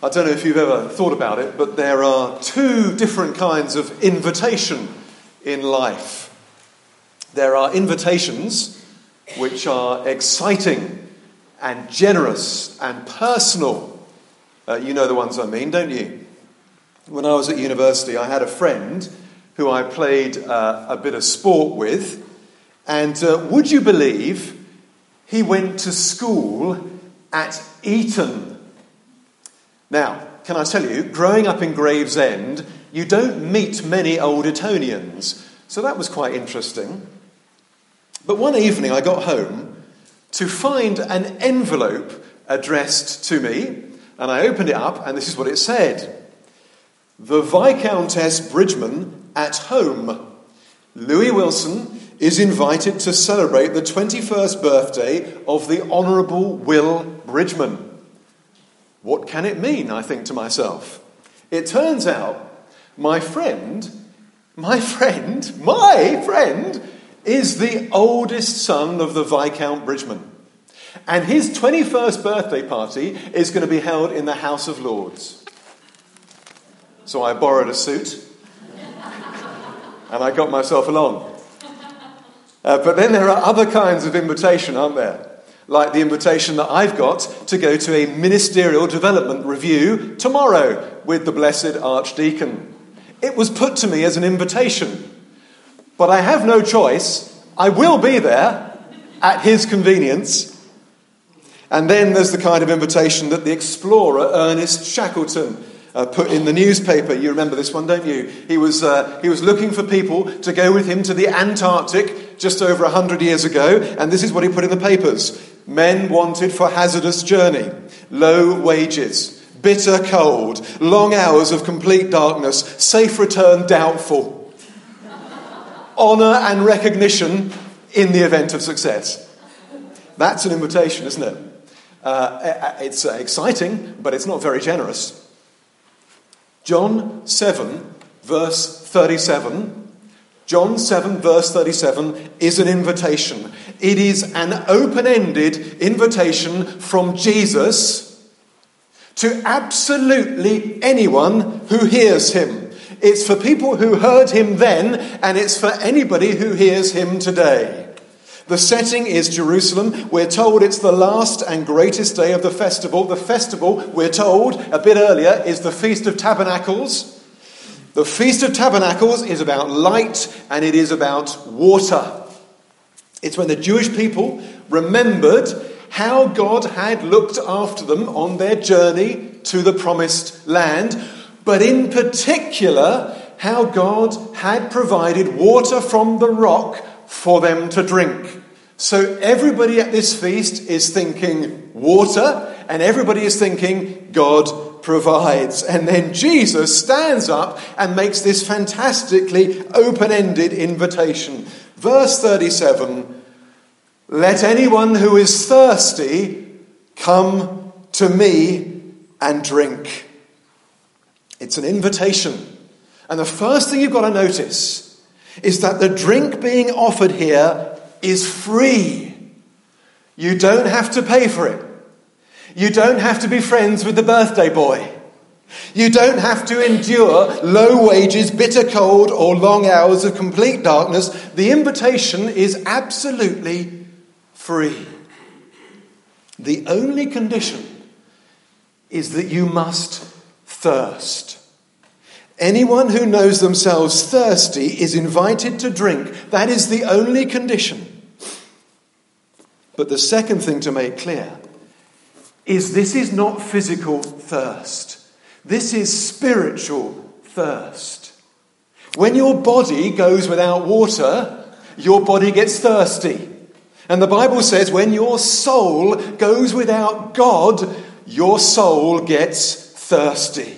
I don't know if you've ever thought about it, but there are two different kinds of invitation in life. There are invitations which are exciting and generous and personal. You know the ones I mean, don't you? When I was at university, I had a friend who I played a bit of sport with, and would you believe he went to school at Eton? Now, can I tell you, growing up in Gravesend, you don't meet many old Etonians, so that was quite interesting. But one evening I got home to find an envelope addressed to me, and I opened it up, and this is what it said. The Viscountess Bridgeman at home. Louis Wilson is invited to celebrate the 21st birthday of the Honourable Will Bridgeman. What can it mean, I think to myself? It turns out my friend is the oldest son of the Viscount Bridgeman. And his 21st birthday party is going to be held in the House of Lords. So I borrowed a suit and I got myself along. But then there are other kinds of invitation, aren't there? Like the invitation that I've got to go to a ministerial development review tomorrow with the Blessed Archdeacon. It was put to me as an invitation. But I have no choice. I will be there at his convenience. And then there's the kind of invitation that the explorer Ernest Shackleton put in the newspaper. You remember this one, don't you? He was looking for people to go with him to the Antarctic just over 100 years ago. And this is what he put in the papers. Men wanted for hazardous journey, low wages, bitter cold, long hours of complete darkness, safe return doubtful, honour and recognition in the event of success. That's an invitation, isn't it? It's exciting, but it's not very generous. John 7, verse 37. John 7, verse 37 is an invitation. It is an open-ended invitation from Jesus to absolutely anyone who hears him. It's for people who heard him then, and it's for anybody who hears him today. The setting is Jerusalem. We're told it's the last and greatest day of the festival. The festival, we're told a bit earlier, is the Feast of Tabernacles. The Feast of Tabernacles is about light and it is about water. It's when the Jewish people remembered how God had looked after them on their journey to the promised land, but in particular, how God had provided water from the rock for them to drink. So everybody at this feast is thinking water, and everybody is thinking God provides. And then Jesus stands up and makes this fantastically open-ended invitation. Verse 37, let anyone who is thirsty come to me and drink. It's an invitation. And the first thing you've got to notice is that the drink being offered here is free. You don't have to pay for it. You don't have to be friends with the birthday boy. You don't have to endure low wages, bitter cold, or long hours of complete darkness. The invitation is absolutely free. The only condition is that you must thirst. Anyone who knows themselves thirsty is invited to drink. That is the only condition. But the second thing to make clear is this is not physical thirst. This is spiritual thirst. When your body goes without water, your body gets thirsty. And the Bible says when your soul goes without God, your soul gets thirsty.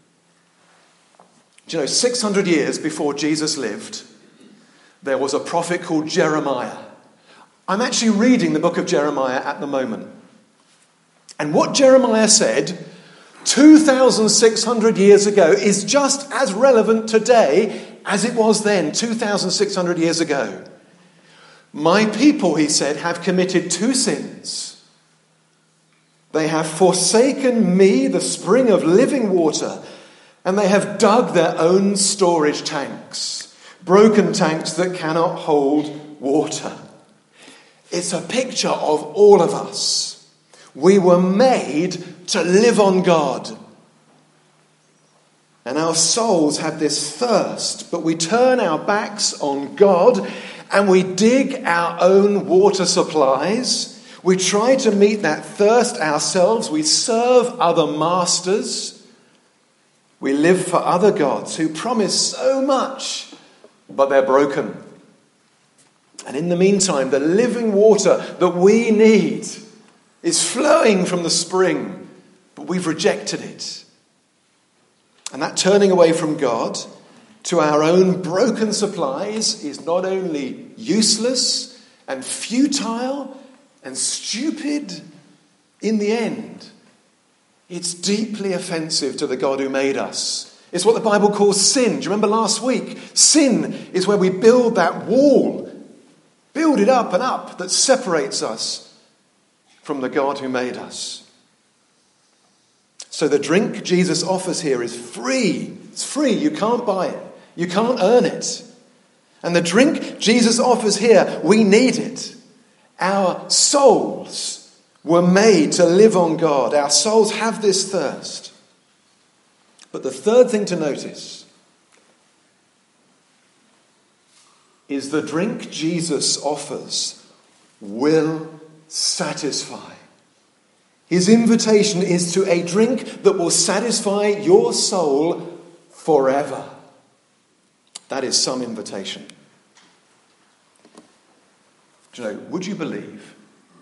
Do you know, 600 years before Jesus lived, there was a prophet called Jeremiah. I'm actually reading the book of Jeremiah at the moment. And what Jeremiah said 2,600 years ago is just as relevant today as it was then, 2,600 years ago. My people, he said, have committed two sins. They have forsaken me, the spring of living water, and they have dug their own storage tanks, broken tanks that cannot hold water. It's a picture of all of us. We were made to live on God. And our souls have this thirst, but we turn our backs on God and we dig our own water supplies. We try to meet that thirst ourselves. We serve other masters. We live for other gods who promise so much, but they're broken. And in the meantime, the living water that we need is flowing from the spring, but we've rejected it. And that turning away from God to our own broken supplies is not only useless and futile and stupid, in the end, it's deeply offensive to the God who made us. It's what the Bible calls sin. Do you remember last week? Sin is where we build that wall, build it up and up, that separates us from the God who made us. So the drink Jesus offers here is free. It's free. You can't buy it. You can't earn it. And the drink Jesus offers here, we need it. Our souls were made to live on God. Our souls have this thirst. But the third thing to notice is the drink Jesus offers will satisfy. His invitation is to a drink that will satisfy your soul forever. That is some invitation. Do you know, would you believe?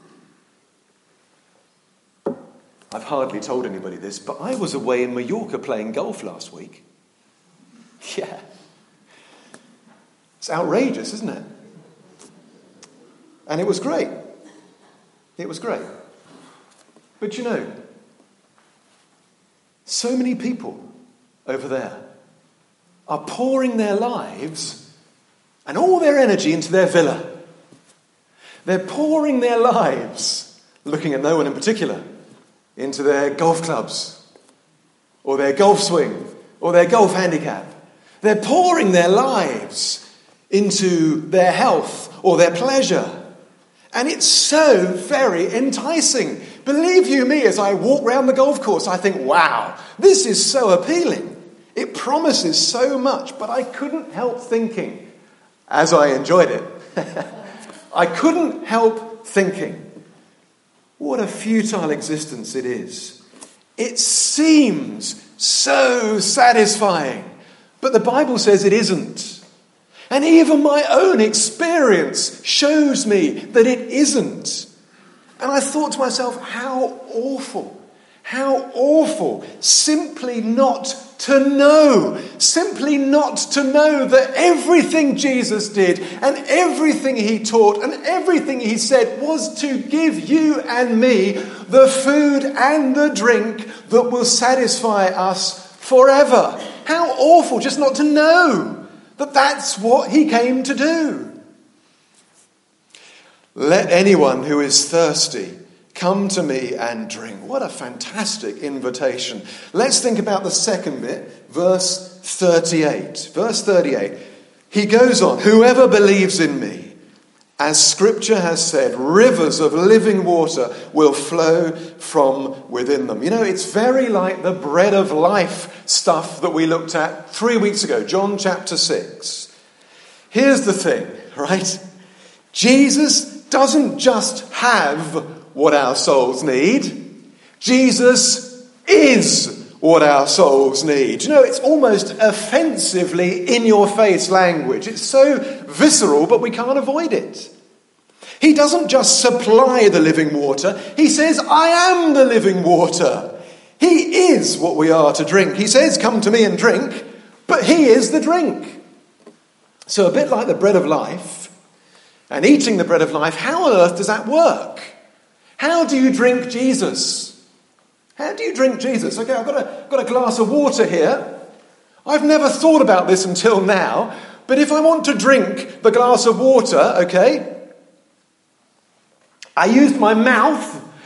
I've hardly told anybody this, but I was away in Mallorca playing golf last week. Yeah. It's outrageous, isn't it? And it was great. It was great. But you know, so many people over there are pouring their lives and all their energy into their villa. They're pouring their lives, looking at no one in particular, into their golf clubs or their golf swing or their golf handicap. They're pouring their lives into their health or their pleasure. And it's so very enticing. Believe you me, as I walk around the golf course, I think, wow, this is so appealing. It promises so much, but I couldn't help thinking, as I enjoyed it, I couldn't help thinking, what a futile existence it is. It seems so satisfying, but the Bible says it isn't. And even my own experience shows me that it isn't. And I thought to myself, how awful simply not to know that everything Jesus did and everything he taught and everything he said was to give you and me the food and the drink that will satisfy us forever. How awful just not to know that that's what he came to do. Let anyone who is thirsty come to me and drink. What a fantastic invitation. Let's think about the second bit, verse 38. Verse 38. He goes on, whoever believes in me, as Scripture has said, rivers of living water will flow from within them. You know, it's very like the bread of life stuff that we looked at 3 weeks ago, John chapter 6. Here's the thing, right? Jesus doesn't just have what our souls need. Jesus is what our souls need. You know, it's almost offensively in-your-face language. It's so visceral, but we can't avoid it. He doesn't just supply the living water. He says, I am the living water. He is what we are to drink. He says, come to me and drink, but he is the drink. So a bit like the bread of life, and eating the bread of life, how on earth does that work? How do you drink Jesus? How do you drink Jesus? Okay, I've got a glass of water here. I've never thought about this until now, but if I want to drink the glass of water, okay, I used my mouth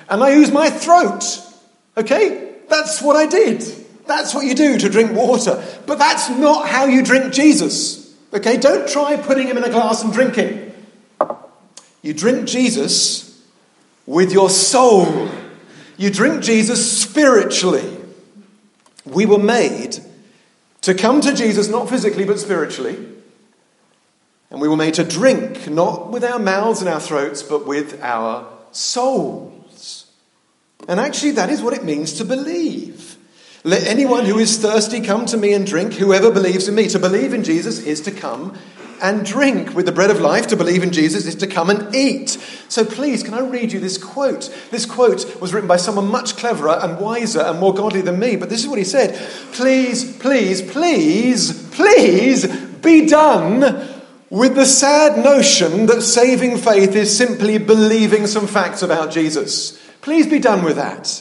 and I use my throat. Okay? That's what I did. That's what you do to drink water. But that's not how you drink Jesus. Okay? Don't try putting him in a glass and drinking. You drink Jesus with your soul. You drink Jesus spiritually. We were made to come to Jesus, not physically, but spiritually. And we were made to drink, not with our mouths and our throats, but with our souls. And actually, that is what it means to believe. Let anyone who is thirsty come to me and drink, whoever believes in me. To believe in Jesus is to come and drink. With the bread of life, to believe in Jesus is to come and eat. So please, can I read you this quote? This quote was written by someone much cleverer and wiser and more godly than me. But this is what he said. Please, please, please, please be done with the sad notion that saving faith is simply believing some facts about Jesus. Please be done with that.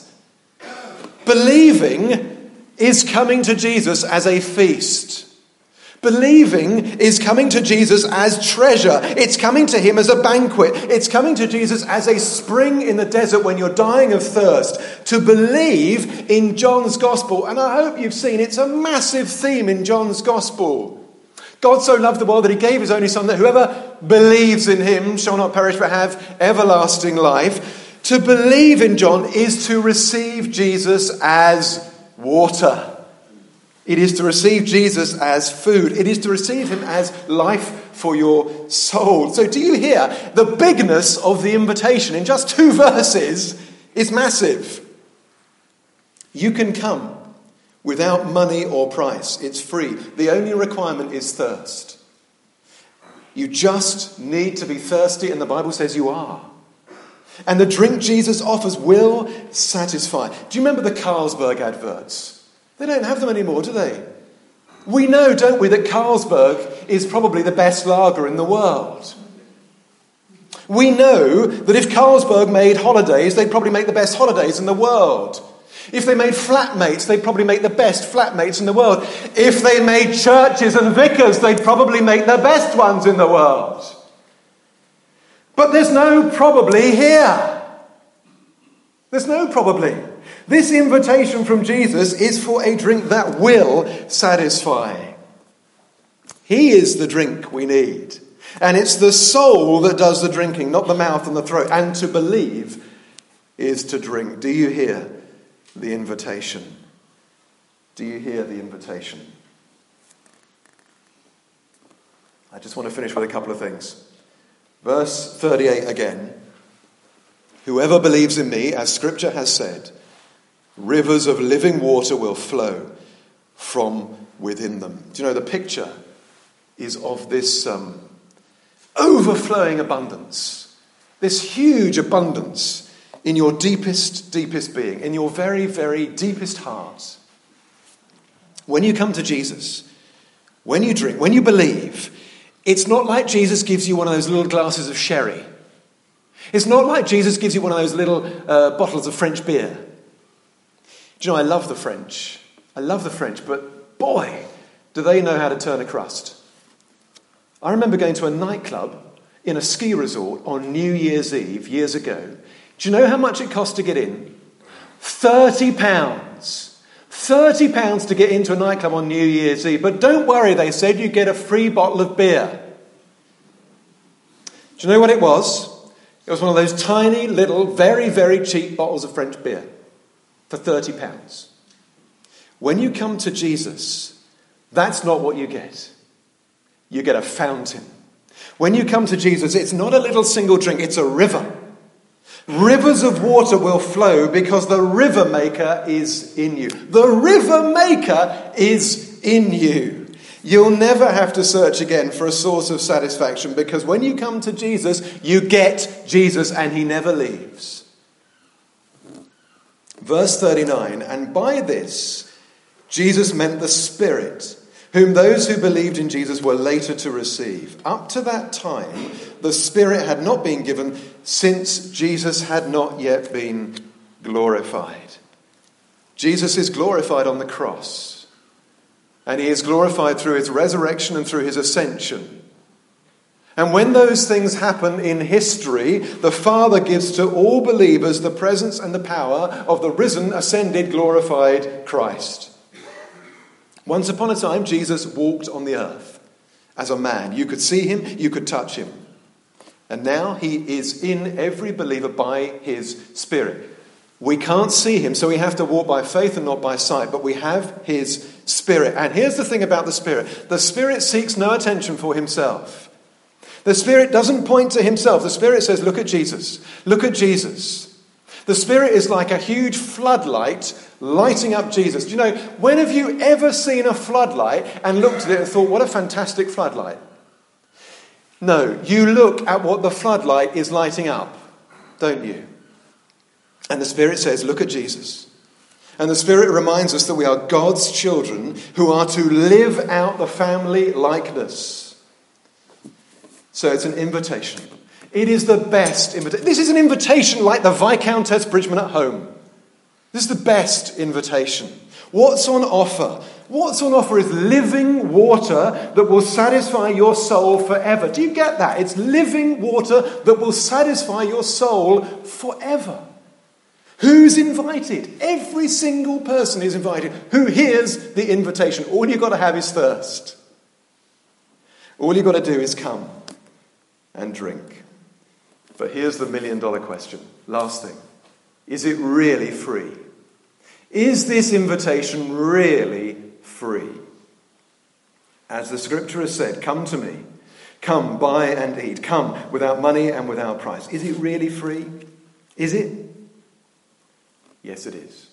Believing is coming to Jesus as a feast. Believing is coming to Jesus as treasure. It's coming to him as a banquet. It's coming to Jesus as a spring in the desert when you're dying of thirst. To believe in John's gospel, and I hope you've seen it's a massive theme in John's gospel. God so loved the world that he gave his only son, that whoever believes in him shall not perish but have everlasting life. To believe in John is to receive Jesus as water. It is to receive Jesus as food. It is to receive him as life for your soul. So do you hear the bigness of the invitation in just 2 verses is massive. You can come without money or price. It's free. The only requirement is thirst. You just need to be thirsty, and the Bible says you are. And the drink Jesus offers will satisfy. Do you remember the Carlsberg adverts? They don't have them anymore, do they? We know, don't we, that Carlsberg is probably the best lager in the world. We know that if Carlsberg made holidays, they'd probably make the best holidays in the world. If they made flatmates, they'd probably make the best flatmates in the world. If they made churches and vicars, they'd probably make the best ones in the world. But there's no probably here. There's no probably. This invitation from Jesus is for a drink that will satisfy. He is the drink we need. And it's the soul that does the drinking, not the mouth and the throat. And to believe is to drink. Do you hear the invitation? Do you hear the invitation? I just want to finish with a couple of things. Verse 38 again. Whoever believes in me, as Scripture has said, rivers of living water will flow from within them. Do you know, the picture is of this overflowing abundance, this huge abundance in your deepest, deepest being, in your very, very deepest heart. When you come to Jesus, when you drink, when you believe, it's not like Jesus gives you one of those little glasses of sherry. It's not like Jesus gives you one of those little bottles of French beer. Do you know, I love the French. I love the French, but boy, do they know how to turn a crust. I remember going to a nightclub in a ski resort on New Year's Eve years ago. Do you know how much it cost to get in? £30. £30 to get into a nightclub on New Year's Eve. But don't worry, they said you get a free bottle of beer. Do you know what it was? It was one of those tiny little, very, very cheap bottles of French beer for £30. When you come to Jesus, that's not what you get. You get a fountain. When you come to Jesus, it's not a little single drink, it's a river. Rivers of water will flow because the river maker is in you. The river maker is in you. You'll never have to search again for a source of satisfaction, because when you come to Jesus, you get Jesus and he never leaves. Verse 39, and by this, Jesus meant the Spirit, whom those who believed in Jesus were later to receive. Up to that time, the Spirit had not been given, since Jesus had not yet been glorified. Jesus is glorified on the cross. And he is glorified through his resurrection and through his ascension. And when those things happen in history, the Father gives to all believers the presence and the power of the risen, ascended, glorified Christ. Once upon a time, Jesus walked on the earth as a man. You could see him, you could touch him. And now he is in every believer by his Spirit. We can't see him, so we have to walk by faith and not by sight, but we have his Spirit. And here's the thing about the Spirit. The Spirit seeks no attention for himself. The Spirit doesn't point to himself. The Spirit says, look at Jesus. Look at Jesus. The Spirit is like a huge floodlight lighting up Jesus. Do you know, when have you ever seen a floodlight and looked at it and thought, what a fantastic floodlight? No, you look at what the floodlight is lighting up, don't you? And the Spirit says, look at Jesus. And the Spirit reminds us that we are God's children who are to live out the family likeness. So it's an invitation. It is the best invitation. This is an invitation like the Viscountess Bridgeman at home. This is the best invitation. What's on offer? What's on offer is living water that will satisfy your soul forever. Do you get that? It's living water that will satisfy your soul forever. Who's invited? Every single person is invited who hears the invitation. All you've got to have is thirst. All you've got to do is come and drink. But here's the $1 million question. Last thing. Is it really free? Is this invitation really free? As the scripture has said, come to me. Come, buy and eat. Come without money and without price. Is it really free? Is it? Yes, it is.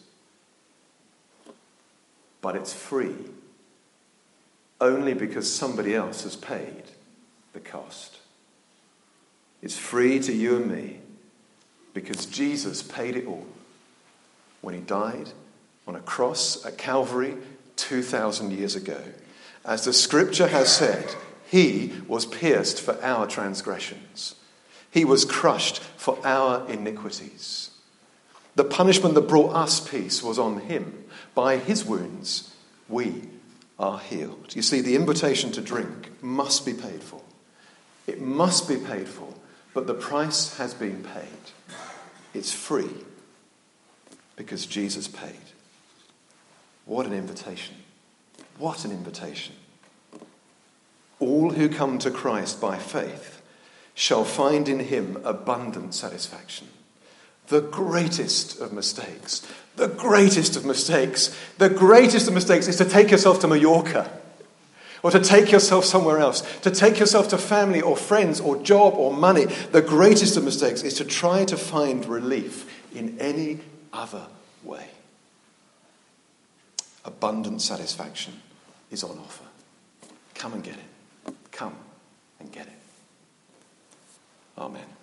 But it's free only because somebody else has paid the cost. It's free to you and me because Jesus paid it all when he died on a cross at Calvary 2,000 years ago. As the scripture has said, he was pierced for our transgressions. He was crushed for our iniquities. The punishment that brought us peace was on him. By his wounds, we are healed. You see, the invitation to drink must be paid for. It must be paid for. But the price has been paid. It's free because Jesus paid. What an invitation. What an invitation. All who come to Christ by faith shall find in him abundant satisfaction. The greatest of mistakes. The greatest of mistakes. The greatest of mistakes is to take yourself to Mallorca. Or to take yourself somewhere else. To take yourself to family or friends or job or money. The greatest of mistakes is to try to find relief in any other way. Abundant satisfaction is on offer. Come and get it. Come and get it. Amen.